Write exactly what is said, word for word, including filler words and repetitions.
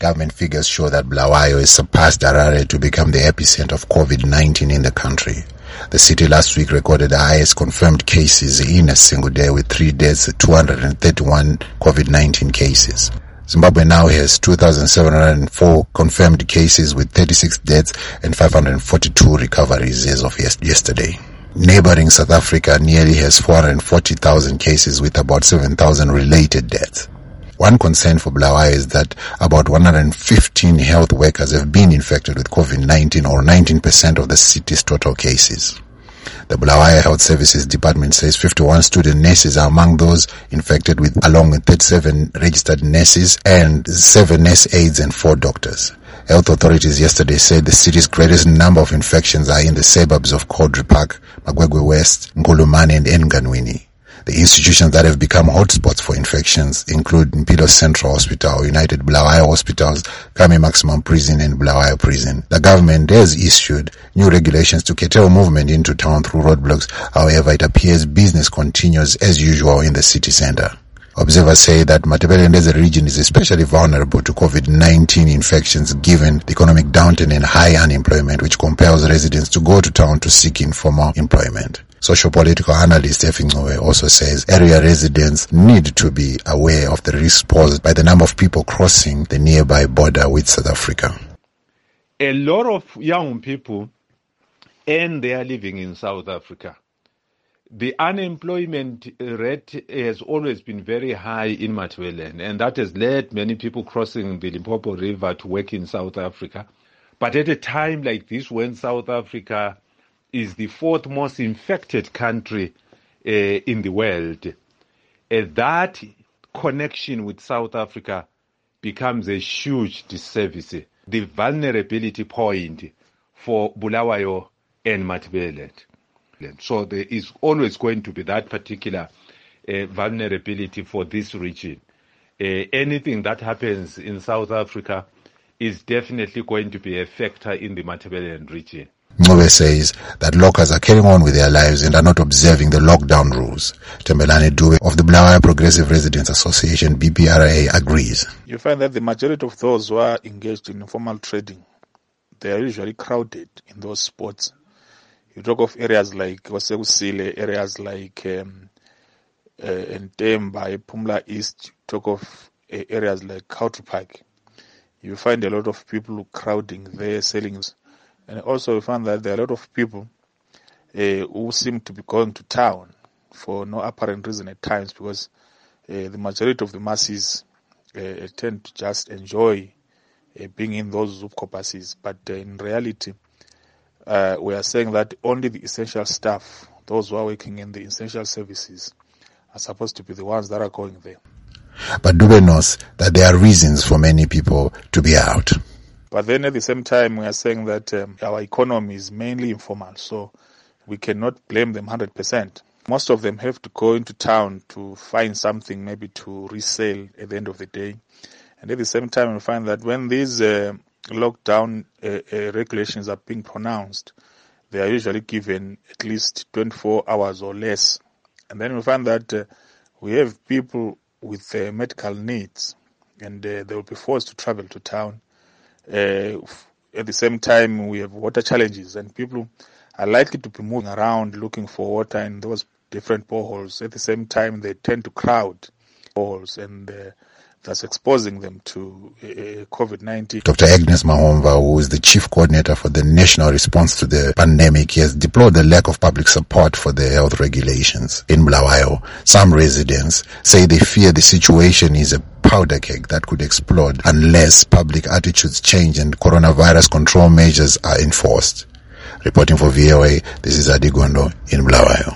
Government figures show that Bulawayo has surpassed Harare to become the epicenter of COVID nineteen in the country. The city last week recorded the highest confirmed cases in a single day with three deaths, two hundred thirty-one COVID nineteen cases. Zimbabwe now has two thousand seven hundred four confirmed cases with thirty-six deaths and five hundred forty-two recoveries as of yesterday. Neighboring South Africa nearly has four hundred forty thousand cases with about seven thousand related deaths. One concern for Bulawayo is that about one hundred fifteen health workers have been infected with COVID nineteen, or nineteen percent of the city's total cases. The Bulawayo Health Services Department says fifty-one student nurses are among those infected, with along with thirty-seven registered nurses and seven nurse aides and four doctors. Health authorities yesterday said the city's greatest number of infections are in the suburbs of Caudry Park, Magwegwe West, Ngulumane and Enganwini. The institutions that have become hotspots for infections include Mpilo Central Hospital, United Bulawayo Hospitals, Kame Maximum Prison and Bulawayo Prison. The government has issued new regulations to curtail movement into town through roadblocks. However, it appears business continues as usual in the city center. Observers say that Matabeleland as a region is especially vulnerable to COVID nineteen infections given the economic downturn and high unemployment, which compels residents to go to town to seek informal employment. Socio-political analyst Effie Ngcowe also says area residents need to be aware of the risk posed by the number of people crossing the nearby border with South Africa. A lot of young people earn their living in South Africa. The unemployment rate has always been very high in Matabeleland, and that has led many people crossing the Limpopo River to work in South Africa. But at a time like this, when South Africa is the fourth most infected country uh, in the world, uh, that connection with South Africa becomes a huge disservice, the vulnerability point for Bulawayo and Matabeleland. So there is always going to be that particular uh, vulnerability for this region. Uh, anything that happens in South Africa is definitely going to be a factor in the Matabeleland region. Ngcowe says that locals are carrying on with their lives and are not observing the lockdown rules. Tembelani Dube of the Bulawayo Progressive Residents Association, B P R A, agrees. You find that the majority of those who are engaged in informal trading, they are usually crowded in those spots. You talk of areas like Wasekusile, areas like um, uh, Ntemba, Pumla East, you talk of uh, areas like Caudry Park. You find a lot of people crowding there, selling. And also you find that there are a lot of people uh, who seem to be going to town for no apparent reason at times, because uh, the majority of the masses uh, tend to just enjoy uh, being in those Zoop-Kopasis. But uh, in reality, Uh, we are saying that only the essential staff, those who are working in the essential services, are supposed to be the ones that are going there. But Dube knows that there are reasons for many people to be out. But then at the same time, we are saying that um, our economy is mainly informal, so we cannot blame them one hundred percent. Most of them have to go into town to find something maybe to resell at the end of the day. And at the same time, we find that when these uh, lockdown uh, uh, regulations are being pronounced, they are usually given at least twenty-four hours or less. And then we find that uh, we have people with uh, medical needs, and uh, they will be forced to travel to town. Uh, at the same time, we have water challenges, and people are likely to be moving around looking for water in those different boreholes. At the same time, they tend to crowd boreholes, and uh, that's exposing them to uh, COVID nineteen. Doctor Agnes Mahomva, who is the chief coordinator for the national response to the pandemic, has deplored the lack of public support for the health regulations in Bulawayo. Some residents say they fear the situation is a powder keg that could explode unless public attitudes change and coronavirus control measures are enforced. Reporting for V O A, this is Adi Gondo in Bulawayo.